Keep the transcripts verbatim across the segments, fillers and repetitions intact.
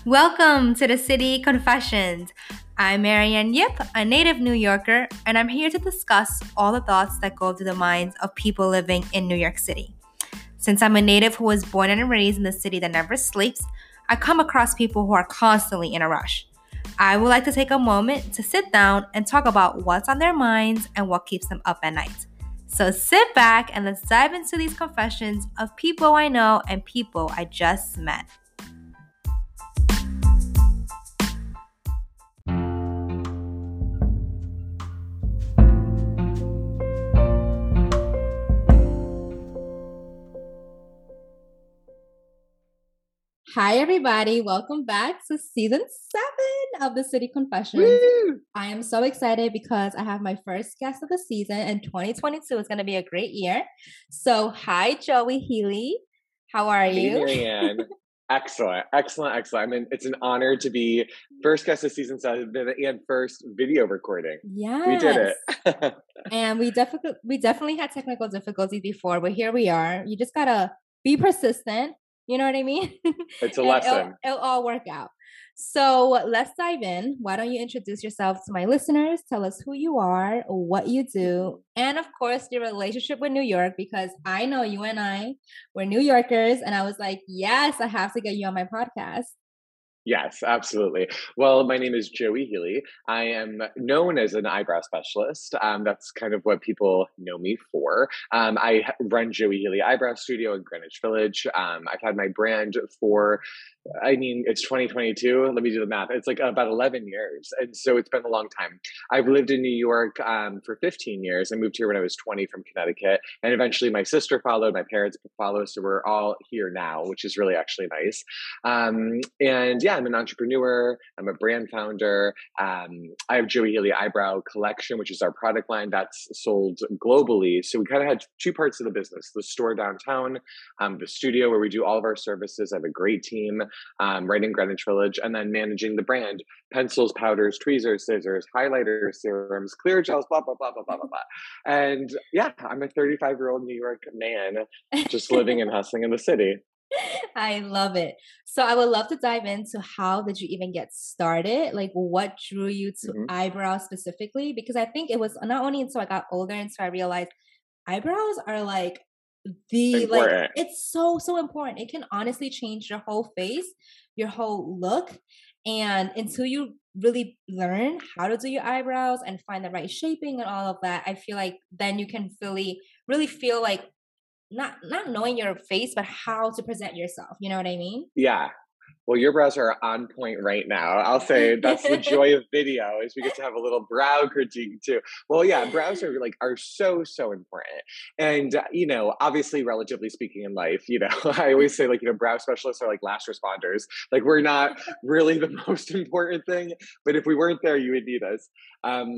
Welcome to the City Confessions. I'm Marianne Yip, a native New Yorker, and I'm here to discuss all the thoughts that go through the minds of people living in New York City. Since I'm a native who was born and raised in the city that never sleeps, I come across people who are constantly in a rush. I would like to take a moment to sit down and talk about what's on their minds and what keeps them up at night. So sit back and let's dive into these confessions of people I know and people I just met. Hi, everybody. Welcome back to season seven of the City Confessions. Woo! I am so excited because I have my first guest of the season, and twenty twenty-two is going to be a great year. So, hi, Joey Healy. How are Hey, you? Marianne. Excellent, excellent, excellent. I mean, it's an honor to be first guest of season seven and first video recording. Yes. We did it. And we definitely we definitely had technical difficulties before, but here we are. You just gotta be persistent. You know what I mean? It's a And lesson. It'll, it'll all work out. So let's dive in. Why don't you introduce yourself to my listeners? Tell us who you are, what you do, and of course, your relationship with New York, because I know you and I were New Yorkers, and I was like, yes, I have to get you on my podcast. Yes, absolutely. Well, my name is Joey Healy. I am known as an eyebrow specialist. Um, that's kind of what people know me for. Um, I run Joey Healy Eyebrow Studio in Greenwich Village. Um, I've had my brand for, I mean, it's twenty twenty-two. Let me do the math. It's like about eleven years. And so it's been a long time. I've lived in New York um, for fifteen years. I moved here when I was twenty from Connecticut. And eventually my sister followed, my parents followed. So we're all here now, which is really actually nice. Um, and yeah, I'm an entrepreneur. I'm a brand founder. Um, I have Joey Healy Eyebrow Collection, which is our product line that's sold globally. So we kind of had two parts of the business: the store downtown, um, the studio where we do all of our services. I have a great team um, right in Greenwich Village, and then managing the brand: pencils, powders, tweezers, scissors, highlighters, serums, clear gels, blah blah blah blah blah blah blah. And yeah, I'm a thirty-five year old New York man just living and hustling in the city. I love it. So I would love to dive into how did you even get started? Like what drew you to Mhm. eyebrows specifically? Because I think it was not only until I got older and so I realized eyebrows are like the like Important. it's so so important. It can honestly change your whole face, your whole look. And until you really learn how to do your eyebrows and find the right shaping and all of that, I feel like then you can really really feel like not not knowing your face, but how to present yourself. You know what I mean? Yeah. Well, your brows are on point right now. I'll say that's the joy of video is we get to have a little brow critique too. Well, yeah, brows are like are so so important, and uh, you know, obviously, relatively speaking, in life, you know, I always say like you know, brow specialists are like last responders. Like we're not really the most important thing, but if we weren't there, you would need us. Um,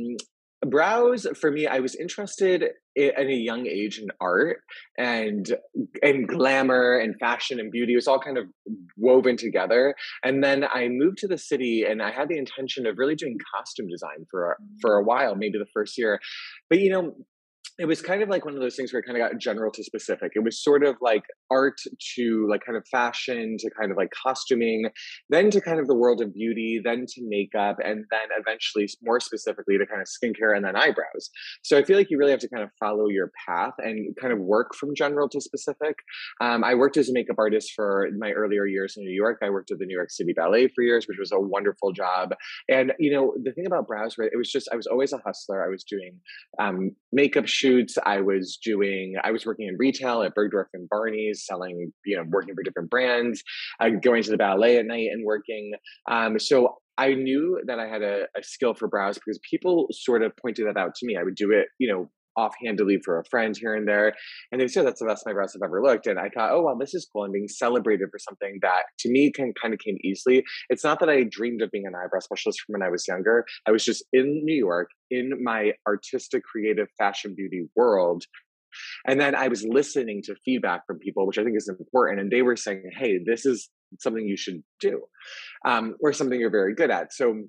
Brows for me, I was interested i- at a young age in art and and glamour and fashion and beauty. It was all kind of woven together. And then I moved to the city, and I had the intention of really doing costume design for a, for a while, maybe the first year. But you know, it was kind of like one of those things where it kind of got general to specific. It was sort of like art to like kind of fashion to kind of like costuming, then to kind of the world of beauty, then to makeup, and then eventually more specifically to kind of skincare and then eyebrows. So I feel like you really have to kind of follow your path and kind of work from general to specific. Um, I worked as a makeup artist for my earlier years in New York. I worked at the New York City Ballet for years, which was a wonderful job. And, you know, the thing about brows, right, it was just, I was always a hustler. I was doing um, makeup shoots. I was doing, I was working in retail at Bergdorf and Barney's, selling, you know, working for different brands, uh, going to the ballet at night and working. Um, so I knew that I had a, a skill for brows because people sort of pointed that out to me. I would do it, you know, offhandedly for a friend here and there. And they said, that's the best my brows have ever looked. And I thought, oh, well, this is cool. I'm being celebrated for something that to me can kind of came easily. It's not that I dreamed of being an eyebrow specialist from when I was younger. I was just in New York in my artistic, creative, fashion, beauty world. And then I was listening to feedback from people, which I think is important. And they were saying, hey, this is something you should do, um, or something you're very good at. So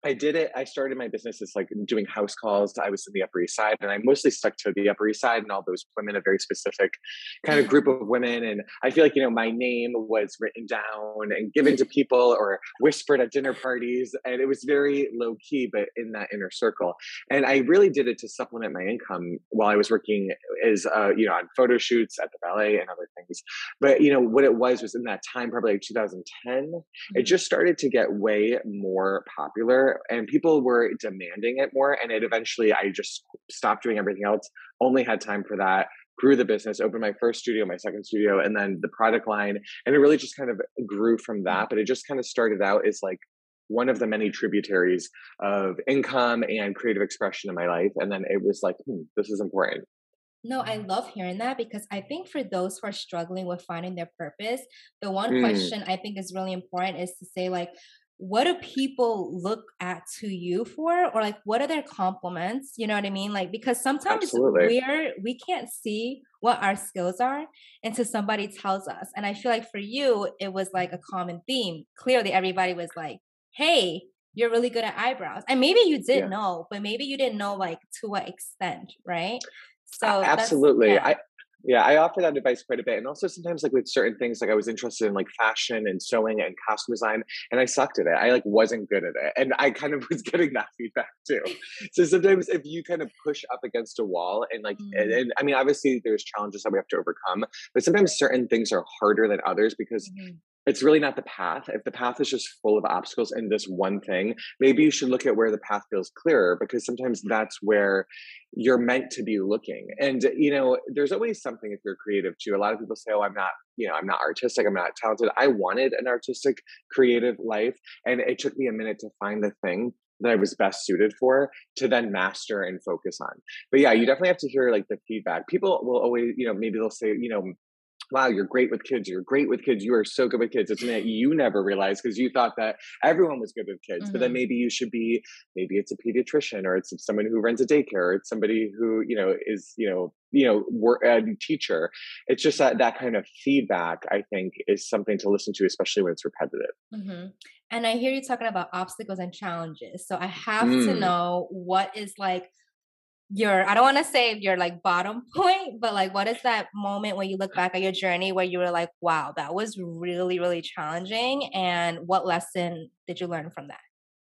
I did it. I started my business as like doing house calls. I was in the Upper East Side, and I mostly stuck to the Upper East Side and all those women, a very specific kind of group of women. And I feel like, you know, my name was written down and given to people or whispered at dinner parties. And it was very low key, but in that inner circle. And I really did it to supplement my income while I was working as, uh, you know, on photo shoots at the ballet and other things. But, you know, what it was was in that time, probably like two thousand ten, mm-hmm. it just started to get way more popular. And people were demanding it more. And it eventually, I just stopped doing everything else, only had time for that, grew the business, opened my first studio, my second studio, and then the product line. And it really just kind of grew from that. But it just kind of started out as like one of the many tributaries of income and creative expression in my life. And then it was like, hmm, this is important. No, I love hearing that because I think for those who are struggling with finding their purpose, the one mm. question I think is really important is to say like, what do people look at to you for? Or like, what are their compliments? You know what I mean? Like, because sometimes Absolutely. we're, we can't see what our skills are until somebody tells us. And I feel like for you, it was like a common theme. Clearly, everybody was like, hey, you're really good at eyebrows. And maybe you did yeah. know, but maybe you didn't know like to what extent, right? So uh, absolutely. Yeah. I, Yeah, I offer that advice quite a bit. And also sometimes like with certain things, like I was interested in like fashion and sewing and costume design, and I sucked at it. I like wasn't good at it. And I kind of was getting that feedback too. So sometimes if you kind of push up against a wall and like, mm. and, and I mean, obviously there's challenges that we have to overcome, but sometimes certain things are harder than others because mm. it's really not the path. If the path is just full of obstacles in this one thing, maybe you should look at where the path feels clearer, because sometimes that's where you're meant to be looking. And, you know, there's always something if you're creative too. A lot of people say, oh, I'm not, you know, I'm not artistic. I'm not talented. I wanted an artistic, creative life. And it took me a minute to find the thing that I was best suited for to then master and focus on. But yeah, you definitely have to hear like the feedback. People will always, you know, maybe they'll say, you know, wow, you're great with kids. You're great with kids. You are so good with kids. It's something that you never realized because you thought that everyone was good with kids. Mm-hmm. But then maybe you should be, maybe it's a pediatrician, or it's someone who runs a daycare, or it's somebody who, you know, is, you know, you know, work, a teacher. It's just that, that kind of feedback, I think, is something to listen to, especially when it's repetitive. Mm-hmm. And I hear you talking about obstacles and challenges. So I have mm. to know what is like, your, I don't want to say your like bottom point, but like, what is that moment when you look back at your journey where you were like, wow, that was really, really challenging? And what lesson did you learn from that?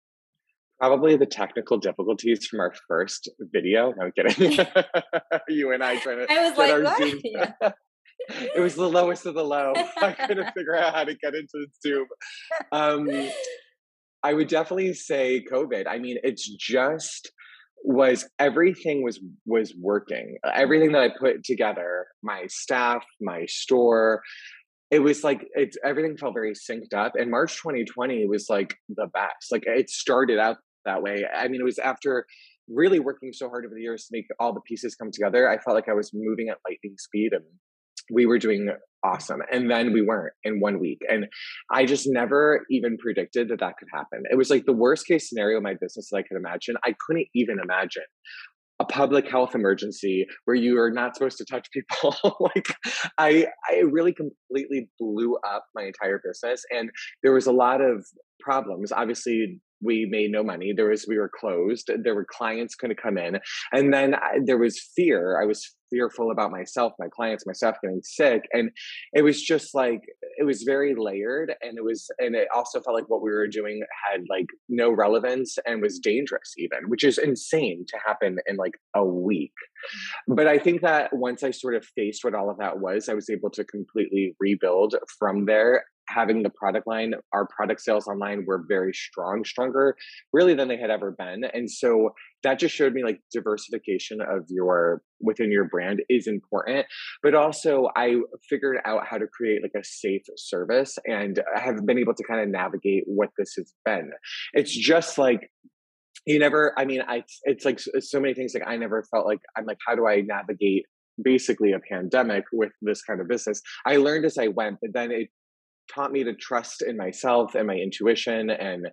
Probably the technical difficulties from our first video. No, I'm kidding. You and I trying to I was get like, our what? Zoom. Yeah. It was the lowest of the low. I couldn't figure out how to get into Zoom. Um, I would definitely say COVID. I mean, it's just was everything was was working. Everything that I put together, my staff, my store, it was like it's everything felt very synced up. And March twenty twenty was like the best. Like it started out that way. I mean, it was after really working so hard over the years to make all the pieces come together. I felt like I was moving at lightning speed, and we were doing awesome. And then we weren't in one week. And I just never even predicted that that could happen. It was like the worst case scenario of my business that I could imagine. I couldn't even imagine a public health emergency where you are not supposed to touch people. Like I, I really completely blew up my entire business. And there was a lot of problems. Obviously, we made no money. There was, we were closed. There were clients couldn't come in. And then I, there was fear. I was fearful about myself, my clients, my staff getting sick. And it was just like, it was very layered. And it was, and it also felt like what we were doing had like no relevance and was dangerous even, which is insane to happen in like a week. But I think that once I sort of faced what all of that was, I was able to completely rebuild from there. Having the product line, our product sales online were very strong, stronger really than they had ever been. And so that just showed me like diversification of your within your brand is important. But also I figured out how to create like a safe service, and I have been able to kind of navigate what this has been. It's just like, you never, I mean, I, it's like so many things. Like I never felt like, I'm like, how do I navigate basically a pandemic with this kind of business? I learned as I went, but then it taught me to trust in myself and my intuition, and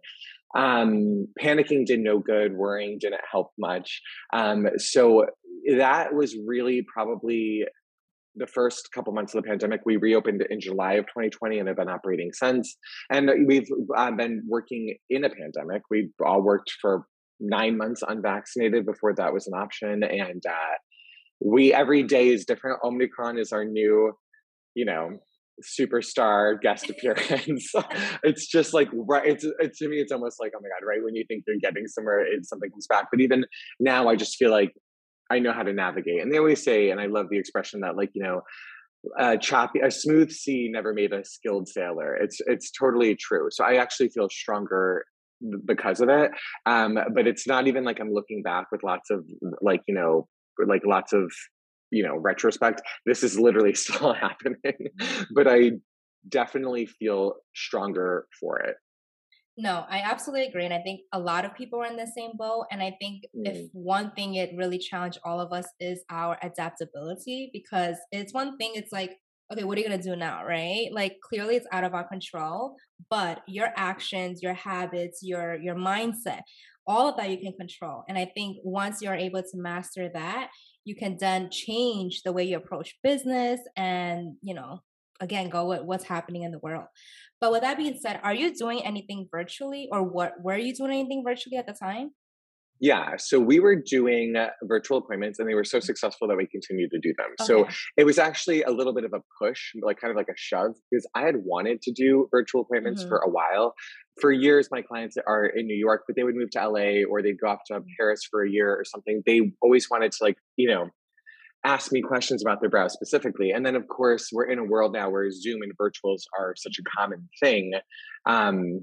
um, panicking did no good. Worrying didn't help much. Um, so that was really probably the first couple months of the pandemic. We reopened in July of twenty twenty and have been operating since. And we've uh, been working in a pandemic. We all worked for nine months unvaccinated before that was an option. And uh, we, every day is different. Omicron is our new, you know, superstar guest appearance. It's just like, right. It's, it's, to me, it's almost like, oh my God, right when you think you're getting somewhere, it, something comes back. But even now, I just feel like I know how to navigate. And they always say, and I love the expression that, like, you know, a choppy, a smooth sea never made a skilled sailor. It's, it's totally true. So I actually feel stronger because of it. Um, but it's not even like I'm looking back with lots of like, you know, like lots of, you know, retrospect. This is literally still happening, but I definitely feel stronger for it. No, I absolutely agree. And I think a lot of people are in the same boat. And I think if Mm. one thing it really challenged all of us is our adaptability, because it's one thing, it's like, okay, what are you going to do now? Right? Like clearly it's out of our control, but your actions, your habits, your, your mindset, all of that you can control. And I think once you're able to master that, you can then change the way you approach business and, you know, again, go with what's happening in the world. But with that being said, are you doing anything virtually or what were you doing anything virtually at the time? Yeah, so we were doing uh, virtual appointments and they were so successful that we continued to do them. So Okay. it was actually a little bit of a push, like kind of like a shove, because I had wanted to do virtual appointments for Hmm. a while. For years, my clients are in New York, but they would move to L A or they'd go off to Paris for a year or something. They always wanted to, like, you know, ask me questions about their brows specifically. And then, of course, we're in a world now where Zoom and virtuals are such a common thing. Um,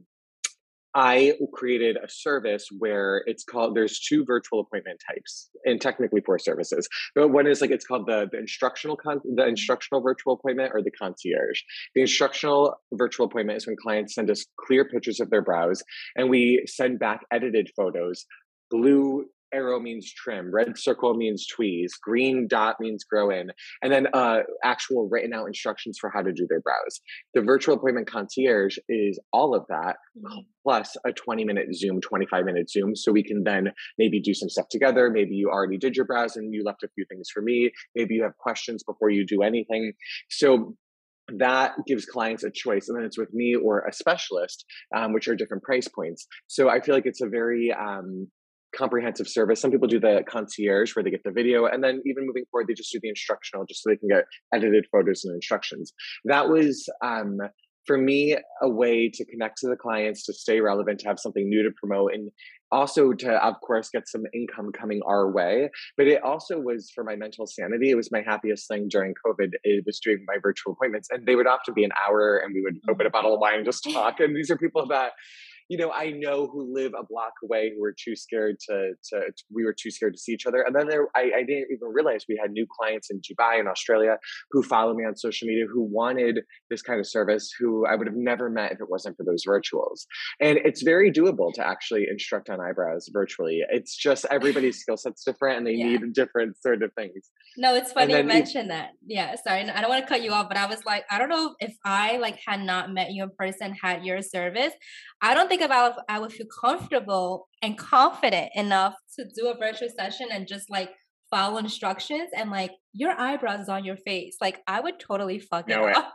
I created a service where it's called, there's two virtual appointment types and technically four services. But one is like, it's called the, the instructional, con- the instructional virtual appointment or the concierge. The instructional virtual appointment is when clients send us clear pictures of their brows and we send back edited photos. Blue arrow means trim, red circle means tweeze, green dot means grow in, and then uh, actual written out instructions for how to do their brows. The virtual appointment concierge is all of that plus a twenty minute Zoom, twenty-five minute Zoom. So we can then maybe do some stuff together. Maybe you already did your brows and you left a few things for me. Maybe you have questions before you do anything. So that gives clients a choice. And then it's with me or a specialist, um, which are different price points. So I feel like it's a very, um, comprehensive service. Some people do the concierge where they get the video, and then even moving forward, they just do the instructional just so they can get edited photos and instructions. That was, um, for me, a way to connect to the clients, to stay relevant, to have something new to promote, and also to, of course, get some income coming our way. But it also was for my mental sanity. It was my happiest thing during COVID. It was doing my virtual appointments, and they would often be an hour, and we would open a bottle of wine and just talk. And these are people that, you know, I know who live a block away who were too scared to, to, to we were too scared to see each other. And then there, I, I didn't even realize we had new clients in Dubai and Australia who follow me on social media, who wanted this kind of service, who I would have never met if it wasn't for those virtuals. And it's very doable to actually instruct on eyebrows virtually. It's just everybody's skill set's different and they Yeah. need different sort of things. No, it's And funny you then, it, mentioned that. Yeah, sorry. I don't want to cut you off, but I was like, I don't know if I like had not met you in person, had your service. I don't think about I would feel comfortable and confident enough to do a virtual session and just like follow instructions and like your eyebrows is on your face. Like I would totally fuck it no, up.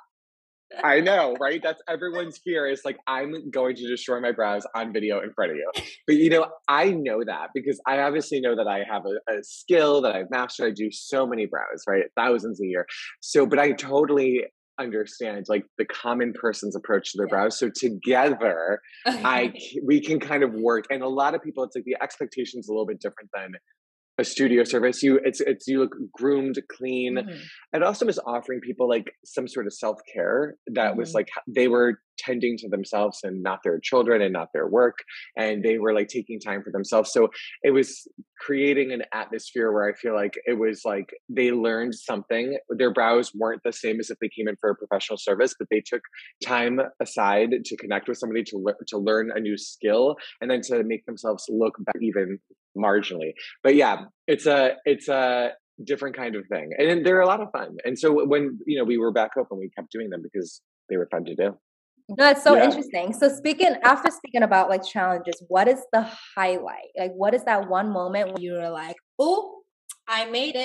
I know, right? That's everyone's fear is like, I'm going to destroy my brows on video in front of you. But, you know, I know that because I obviously know that I have a, a skill that I've mastered. I do so many brows, right? Thousands a year. So, but I totally understand like the common person's approach to their Yeah. brows. So together, I Okay. c- we can kind of work. And a lot of people, it's like the expectation's a little bit different than a studio service. You it's it's you look groomed, clean. Hmm. It also was offering people like some sort of self-care that was Hmm. like they were tending to themselves and not their children and not their work, and they were like taking time for themselves. So it was creating an atmosphere where I feel like it was like they learned something. Their brows weren't the same as if they came in for a professional service, but they took time aside to connect with somebody, to learn to learn a new skill, and then to make themselves look back even marginally. But yeah, it's a it's a different kind of thing, and they're a lot of fun. And so when you know we were back open, we kept doing them because they were fun to do. No, it's so Yeah. interesting. So speaking after speaking about like challenges, what is the highlight? Like what is that one moment when you were like, oh, I made it?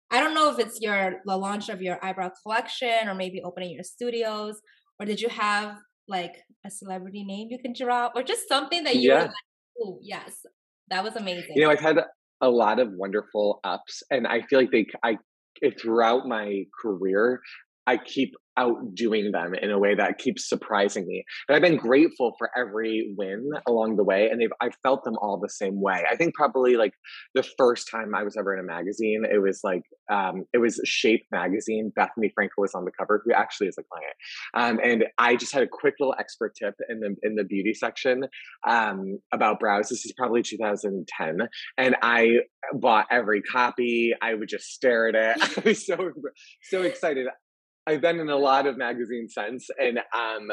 I don't know if it's your the launch of your eyebrow collection or maybe opening your studios, or did you have like a celebrity name you can drop or just something that you were like, Yeah. oh, yes, that was You amazing. know, I've had a lot of wonderful ups, and I feel like they, I, throughout my career, I keep outdoing them in a way that keeps surprising me. And I've been grateful for every win along the way, and they've I've felt them all the same way. I think probably like the first time I was ever in a magazine, it was like um, it was Shape magazine. Bethany Frankel was on the cover, who actually is a client, um, and I just had a quick little expert tip in the in the beauty section um, about brows. This is probably two thousand ten, and I bought every copy. I would just stare at it. I was so so excited. I've been in a lot of magazines since, and um,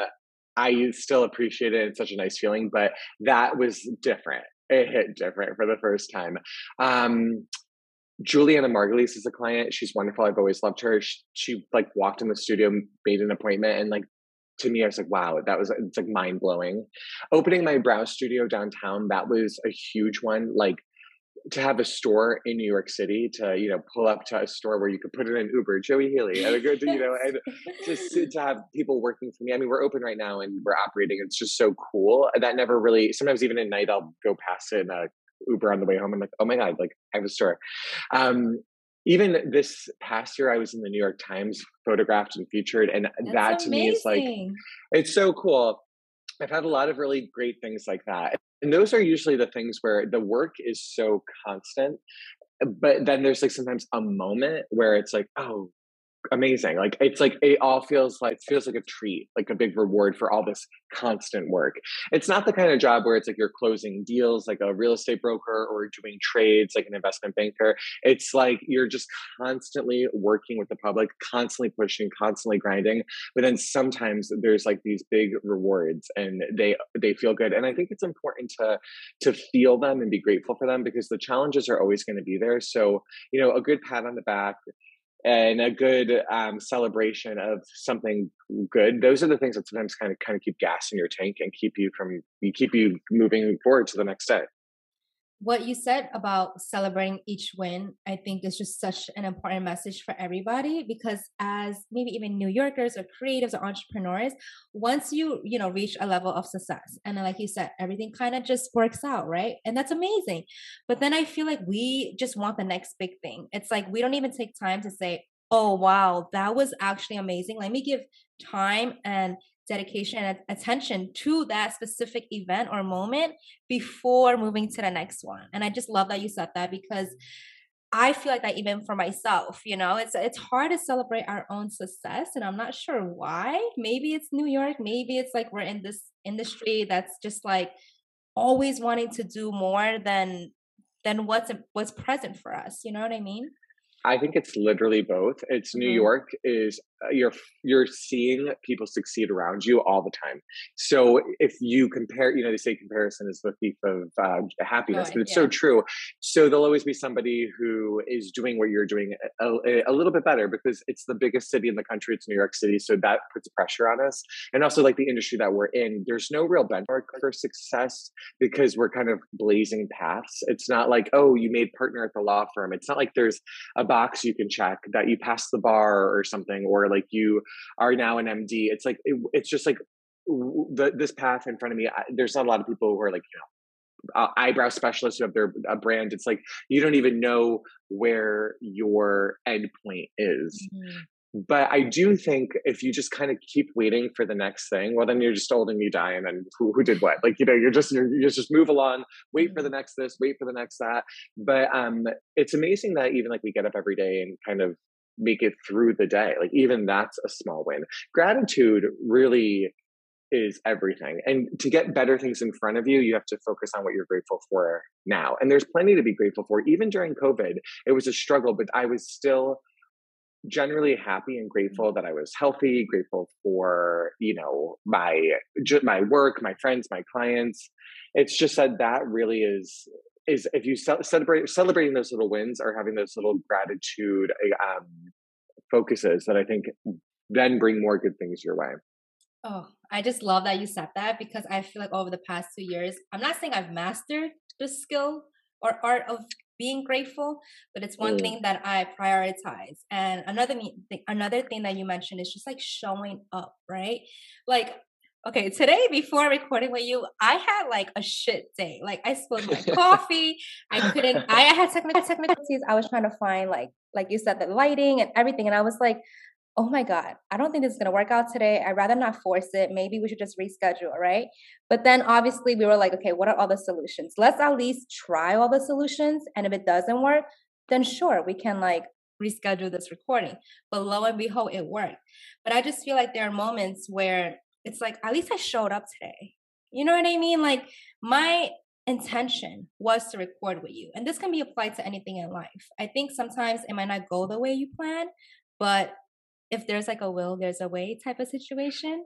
I still appreciate it. It's such a nice feeling, but that was different. It hit different for the first time. Um, Juliana Margulies is a client. She's wonderful. I've always loved her. She, she like walked in the studio, made an appointment, and like to me, I was like, wow, that was it's like mind blowing. Opening my brow studio downtown, that was a huge one. Like to have a store in New York City, to you know pull up to a store where you could put in an Uber, Joey Healy, and a good you know, and just to have people working for me. I mean, we're open right now and we're operating. It's just so cool. That never really. Sometimes even at night, I'll go past it in a Uber on the way home. And like, oh my god, like I have a store. Um, Even this past year, I was in the New York Times, photographed and featured, and That's that to me is like, amazing. it's so cool. I've had a lot of really great things like that. And those are usually the things where the work is so constant. But then there's like sometimes a moment where it's like, oh, amazing. Like it's like it all feels like it feels like a treat, like a big reward for all this constant work. It's not the kind of job where it's like you're closing deals like a real estate broker or doing trades like an investment banker. It's like you're just constantly working with the public, constantly pushing, constantly grinding. But then sometimes there's like these big rewards and they they feel good. And I think it's important to to feel them and be grateful for them because the challenges are always going to be there. So, you know, a good pat on the back and a good um, celebration of something good. Those are the things that sometimes kind of kind of keep gas in your tank and keep you from you keep you moving forward to the next day. What you said about celebrating each win, I think is just such an important message for everybody because as maybe even New Yorkers or creatives or entrepreneurs, once you, you know, reach a level of success and then like you said, everything kind of just works out, right? And that's amazing. But then I feel like we just want the next big thing. It's like we don't even take time to say, "Oh, wow, that was actually amazing. Let me give time and dedication and attention to that specific event or moment before moving to the next one." And I just love that you said that because I feel like that even for myself, you know, it's it's hard to celebrate our own success and I'm not sure why. Maybe it's New York, maybe it's like we're in this industry that's just like always wanting to do more than than what's what's present for us, you know what I mean? I think it's literally both. It's New Mhm. York is uh, you're you're seeing people succeed around you all the time. So if you compare, you know, they say comparison is the thief of uh, happiness, Joy, but it's so yeah. true. So there'll always be somebody who is doing what you're doing a, a, a little bit better because it's the biggest city in the country. It's New York City, so that puts pressure on us. And also, like the industry that we're in, there's no real benchmark for success because we're kind of blazing paths. It's not like, oh, you made partner at the law firm. It's not like there's a box you can check that you passed the bar or something, or like you are now an M D. It's like it, it's just like the, this path in front of me. I, there's not a lot of people who are like you know uh, eyebrow specialists who have their a brand. It's like you don't even know where your end point is. Mhm. But I do think if you just kind of keep waiting for the next thing, well, then you're just old and you die, and then who, who did what? Like you know, you're just you're, you just move along, wait for the Mhm. next this, wait for the next that. But um, it's amazing that even like we get up every day and kind of make it through the day. Like even that's a small win. Gratitude really is everything. And to get better things in front of you, you have to focus on what you're grateful for now. And there's plenty to be grateful for. Even during COVID, it was a struggle, but I was still generally happy and grateful that I was healthy, grateful for, you know, my my work, my friends, my clients. It's just that that really is is if you ce- celebrate celebrating those little wins or having those little gratitude um, focuses that I think then bring more good things your way. Oh, I just love that you said that because I feel like over the past two years, I'm not saying I've mastered the skill or art of being grateful, but it's one Mm. thing that I prioritize. And another me- th- another thing that you mentioned is just like showing up, right? Like, okay, today before recording with you, I had like a shit day. Like I spilled my coffee. I couldn't. I had technical technicalities. I was trying to find like like you said the lighting and everything, and I was like, oh my God, I don't think this is going to work out today. I'd rather not force it. Maybe we should just reschedule, right? But then obviously we were like, okay, what are all the solutions? Let's at least try all the solutions. And if it doesn't work, then sure, we can like reschedule this recording. But lo and behold, it worked. But I just feel like there are moments where it's like, at least I showed up today. You know what I mean? Like my intention was to record with you. And this can be applied to anything in life. I think sometimes it might not go the way you plan, but if there's like a will, there's a way type of situation.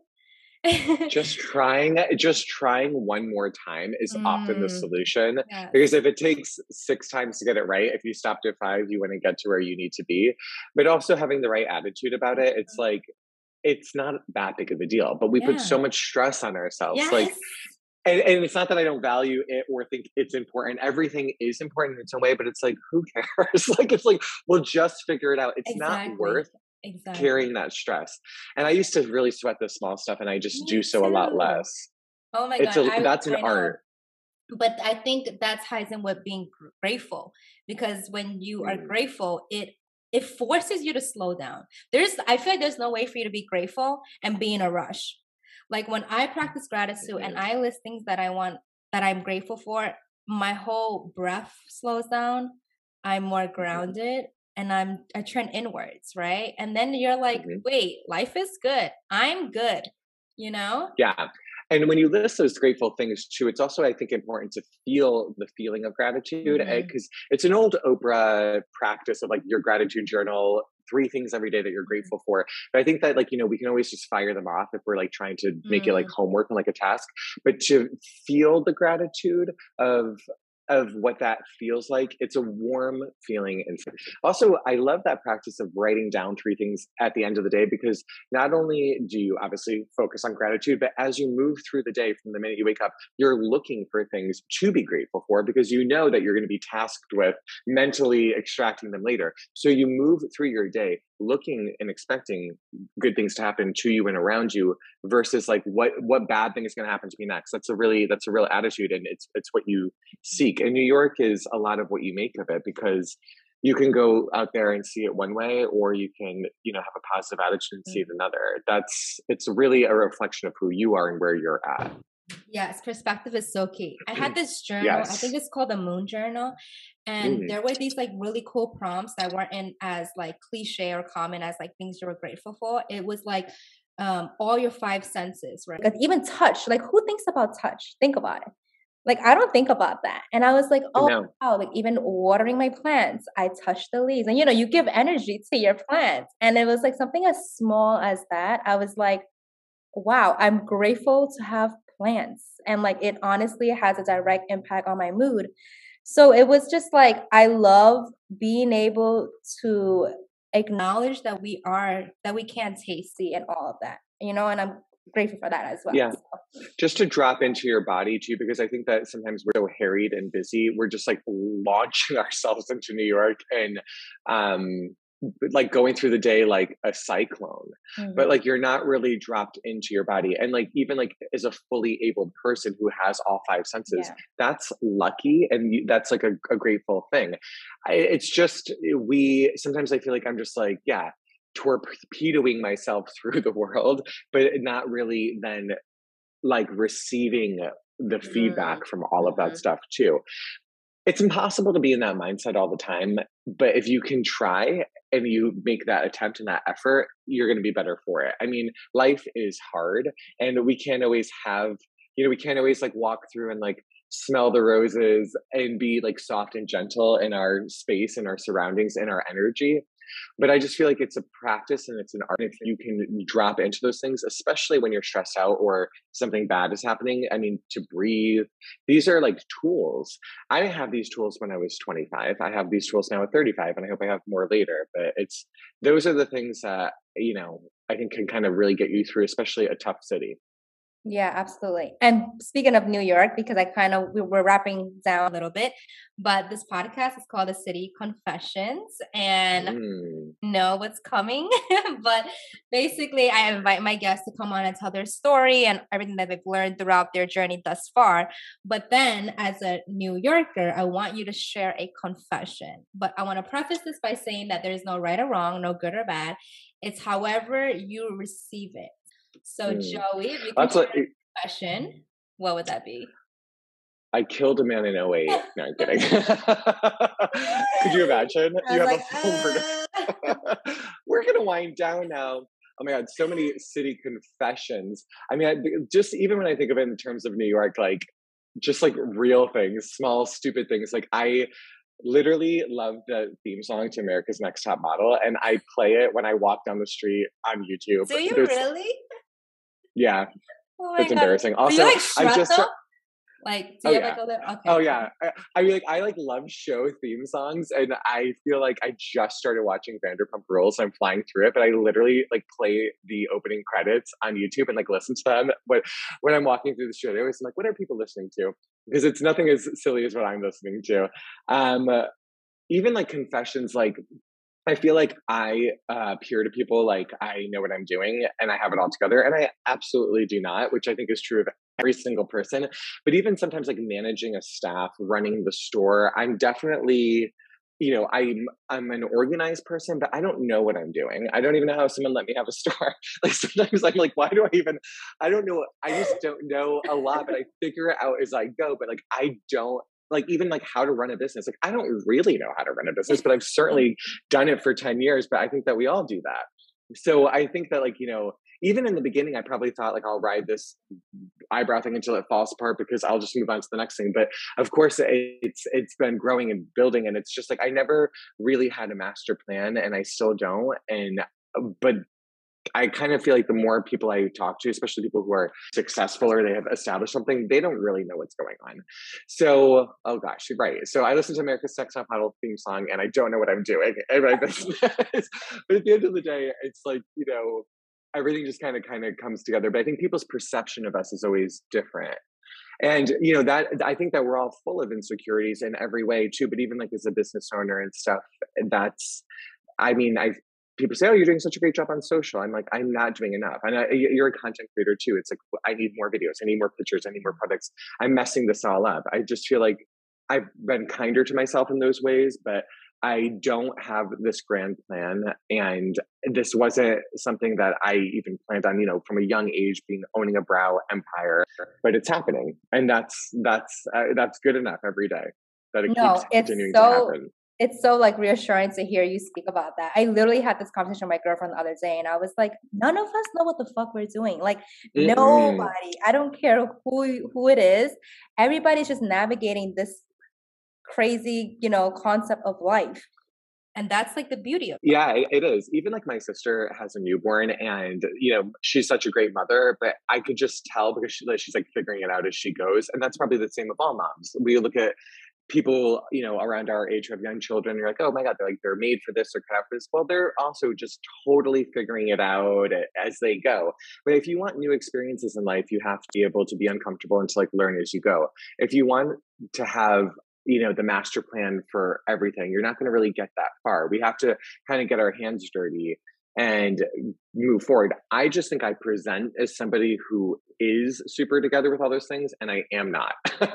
just trying just trying one more time is often the Mm, solution, yes, because if it takes six times to get it right, if you stopped at five, you want to get to where you need to be. But also having the right attitude about it, it's like it's not that big of a deal, but we put yeah, so much stress on ourselves. Like, yes, and, and it's not that I don't value it or think it's important. Everything is important in its own way, but it's like, who cares? Like, it's like, we'll just figure it out. It's not exactly, worth exactly. carrying that stress. And I used to really sweat the small stuff, and I just do Me so a lot too. less. Oh my It's God, a I that's an I know. art. But I think that ties in with being gr- grateful because when you are Mm, grateful, it it forces you to slow down. There's I feel like there's no way for you to be grateful and be in a rush. Like when I practice gratitude and mhm, I list things that I want that I'm grateful for, my whole breath slows down. I'm more mhm, grounded and I'm I turn inwards, right? And then you're like, mhm. wait, life is good. I'm good, you know? Yeah. And when you list those grateful things too, it's also, I think, important to feel the feeling of gratitude, Hmm. because it's an old Oprah practice of like your gratitude journal, three things every day that you're Hmm. grateful for. But I think that, like, you know, we can always just fire them off if we're like trying to make it like Mm, homework and like a task. But to feel the gratitude of of what that feels like, it's a warm feeling. And also, I love that practice of writing down three things at the end of the day, because not only do you obviously focus on gratitude, but as you move through the day from the minute you wake up, you're looking for things to be grateful for, because you know that you're going to be tasked with mentally extracting them later. So you move through your day looking and expecting good things to happen to you and around you, versus like what what bad thing is going to happen to me next. That's a really that's a real attitude, and it's it's what you seek. And New York is a lot of what you make of it, because you can go out there and see it one way, or you can, you know, have a positive attitude and see it mm. another. That's It's really a reflection of who you are and where you're at. Yes, perspective is so key. I had this journal, I think Yes. it's called the Moon Journal, and Mm, there were these like really cool prompts that weren't as like cliche or common as like things you were grateful for. It was like um all your five senses, right? Like even touch. Like who thinks about touch? Think about it. Like I don't think about that. And I was like, oh no. wow, like even watering my plants, I touch the leaves. And you know, you give energy to your plants. And it was like something as small as that. I was like, wow, I'm grateful to have plants. And like it honestly has a direct impact on my mood. So it was just like I love being able to acknowledge that we are that we can taste, see, and all of that. You know, and I'm grateful for that as well. Yeah. So, Just to drop into your body too, because I think that sometimes we're so harried and busy, we're just like launching ourselves into New York, and um like going through the day like a cyclone. But mhm, like you're not really dropped into your body. And like even like as a fully able person who has all five senses, yeah. that's lucky, and you, that's like a, a grateful thing. I, it's just we sometimes I feel like I'm just like, yeah, torpedoing myself through the world, but not really then like receiving the Mm, feedback from all of that mhm, stuff too. It's impossible to be in that mindset all the time, but if you can try and you make that attempt and that effort, you're going to be better for it. I mean, life is hard, and we can't always have, you know, we can't always like walk through and like smell the roses and be like soft and gentle in our space and our surroundings and our energy. But I just feel like it's a practice and it's an art. If you can drop into those things, especially when you're stressed out or something bad is happening, I mean, to breathe, these are like tools. I didn't have these tools when I was twenty-five. I have these tools now at thirty-five, and I hope I have more later. But it's those are the things that, you know, I think can kind of really get you through, especially a tough city. Yeah, absolutely. And speaking of New York, because I kind of we we're wrapping down a little bit, but this podcast is called The City Confessions, and Mm. know what's coming. But basically, I invite my guests to come on and tell their story and everything that they've learned throughout their journey thus far. But then, as a New Yorker, I want you to share a confession. But I want to preface this by saying that there's no right or wrong, no good or bad. It's however you receive it. So, Mm. Joey, if you can That's share what a confession, what would that be? I killed a man in oh eight. No, I'm kidding. Could you imagine? I You was have like, a full murder. uh... We're going to wind down now. Oh my God, so many city confessions. I mean, I, just even when I think of it in terms of New York, like just like real things, small, stupid things. Like I literally love the theme song to America's Next Top Model, and I play it when I walk down the street on YouTube. Do you There's, really? Yeah, Oh my it's God. embarrassing. Do Also, you like I strut just though? Like, do oh you have yeah. like a little? Okay. Oh yeah, I, I mean, like I like love show theme songs, and I feel like I just started watching Vanderpump Rules. So I'm flying through it, but I literally like play the opening credits on YouTube and like listen to them. But when I'm walking through the street, I always am like, "What are people listening to?" Because it's nothing as silly as what I'm listening to. Um, even like confessions, like I feel like I uh, appear to people like I know what I'm doing and I have it all together, and I absolutely do not, which I think is true of every single person. But even sometimes, like managing a staff, running the store, I'm definitely, you know, I'm I'm an organized person, but I don't know what I'm doing. I don't even know how someone let me have a store. Like sometimes I'm like, why do I even? I don't know. I just don't know a lot, but I figure it out as I go. But like, I don't like even like how to run a business. Like I don't really know how to run a business, but I've certainly done it for ten years. But I think that we all do that. So I think that like, you know, even in the beginning, I probably thought like I'll ride this eyebrow thing until it falls apart because I'll just move on to the next thing. But of course, it's it's been growing and building, and it's just like I never really had a master plan, and I still don't. And but I kind of feel like the more people I talk to, especially people who are successful or they have established something, they don't really know what's going on. So, oh gosh, you're right. So I listen to America's Next Top Model theme song, and I don't know what I'm doing in my business. But at the end of the day, it's like, you know, everything just kind of kind of comes together. But I think people's perception of us is always different. And you know that I think that we're all full of insecurities in every way too. But even like as a business owner and stuff, that's I mean, I people say, "Oh, you're doing such a great job on social." I'm like, I'm not doing enough. And I, you're a content creator too. It's like I need more videos, I need more pictures, I need more products. I'm messing this all up. I just feel like I've been kinder to myself in those ways, but I don't have this grand plan, and this wasn't something that I even planned on. You know, from a young age, being owning a brow empire, but it's happening, and that's that's uh, that's good enough every day that it No, keeps it's continuing to so happen. it's so like reassuring to hear you speak about that. I literally had this conversation with my girlfriend the other day, and I was like, none of us know what the fuck we're doing. Like Mm-mm. nobody. I don't care who who it is. Everybody's just navigating this crazy, you know, concept of life. And that's like the beauty of it. Yeah, it, it is. Even like my sister has a newborn, and you know she's such a great mother, but I could just tell because she, like, she's like figuring it out as she goes, and that's probably the same with all moms. We look at people, you know, around our age who have young children. And you're like, oh my god, they're like they're made for this or cut out for this. Well, they're also just totally figuring it out as they go. But if you want new experiences in life, you have to be able to be uncomfortable and to like learn as you go. If you want to have you know the master plan for everything, you're not going to really get that far. We have to kind of get our hands dirty and move forward. I just think I present as somebody who is super together with all those things, and I am not.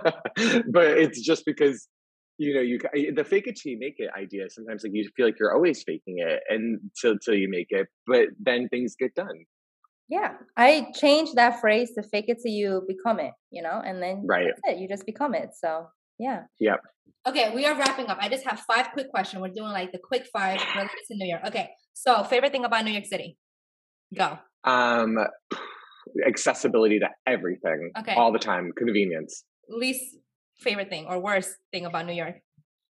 But it's just because you know you the fake it till you make it idea. Sometimes like you feel like you're always faking it and till till you make it, but then things get done. Yeah, I changed that phrase to fake it till you become it, you know, and then Right. that's it. You just become it. So yeah. Yep. Okay, we are wrapping up. I just have five quick questions. We're doing like the quick five related to New York. Okay, so favorite thing about New York City? Go. Um, accessibility to everything, Okay. all the time, convenience. Least favorite thing or worst thing about New York?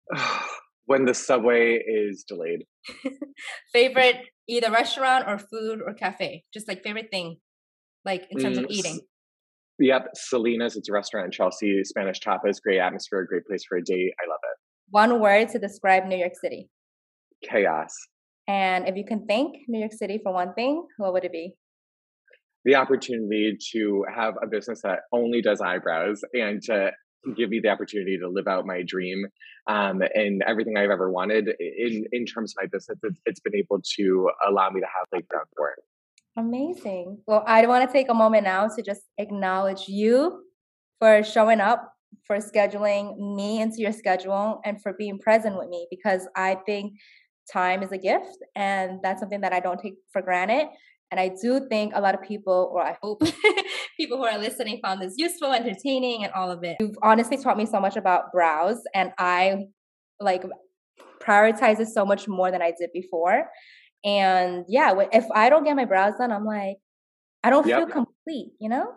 When the subway is delayed. Favorite either restaurant or food or cafe? Just like favorite thing, like in terms Mm, of eating. Yep, Selena's. It's a restaurant in Chelsea. Spanish tapas, great atmosphere, great place for a date. I love it. One word to describe New York City. Chaos. And if you can thank New York City for one thing, what would it be? the opportunity to have a business that only does eyebrows and to give me the opportunity to live out my dream um, and everything I've ever wanted in, in terms of my business. It's, it's been able to allow me to have like ground for it. Amazing. Well, I want to take a moment now to just acknowledge you for showing up, for scheduling me into your schedule, and for being present with me, because I think time is a gift, and that's something that I don't take for granted. And I do think a lot of people, or I hope people who are listening, found this useful, entertaining, and all of it. You've honestly taught me so much about brows, and I like prioritize it so much more than I did before. And yeah, if I don't get my brows done, I'm like, I don't yep. feel complete, you know?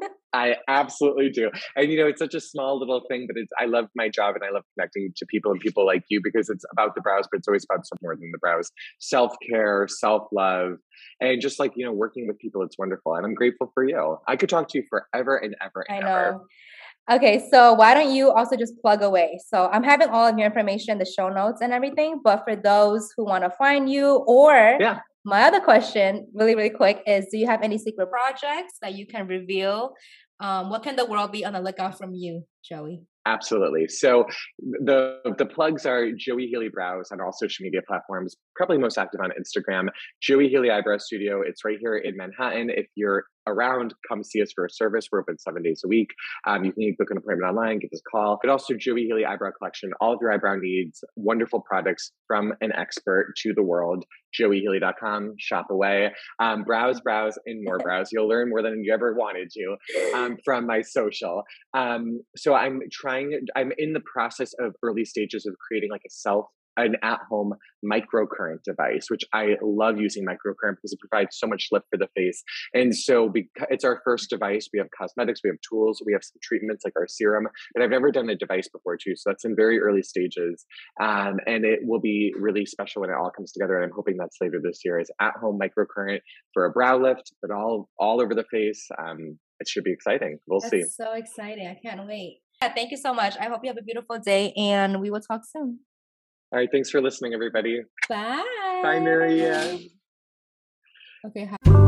I absolutely do. And, you know, it's such a small little thing, but it's, I love my job and I love connecting to people and people like you, because it's about the brows, but it's always about so more than the brows. Self-care, self-love, and just like, you know, working with people, it's wonderful. And I'm grateful for you. I could talk to you forever and ever and I know. ever. Okay, so why don't you also just plug away? So I'm having all of your information in the show notes and everything, but for those who want to find you, or yeah. my other question, really, really quick, is do you have any secret projects that you can reveal? Um, what can the world be on the lookout from you, Joey? Absolutely. So the the plugs are Joey Healy Brows on all social media platforms, probably most active on Instagram. Joey Healy Eyebrow Studio. It's right here in Manhattan. If you're around, come see us for a service. We're open seven days a week. Um, you can book an appointment online, give us a call. But also Joey Healy Eyebrow Collection, all of your eyebrow needs, wonderful products from an expert to the world. joey healy dot com, shop away. Um, brows, brows, and more brows. You'll learn more than you ever wanted to um, from my social. Um, so I'm trying, I'm in the process of early stages of creating like a self, an at-home microcurrent device, which I love using microcurrent because it provides so much lift for the face. And so because it's our first device, we have cosmetics, we have tools, we have some treatments like our serum, and I've never done a device before too. So that's in very early stages. Um, and it will be really special when it all comes together. And I'm hoping that's later this year, is at-home microcurrent for a brow lift, but all, all over the face. Um, it should be exciting. We'll that's see. So exciting. I can't wait. Yeah, thank you so much. I hope you have a beautiful day, and we will talk soon. All right. Thanks for listening, everybody. Bye. Bye, Marianne. Okay. Hi.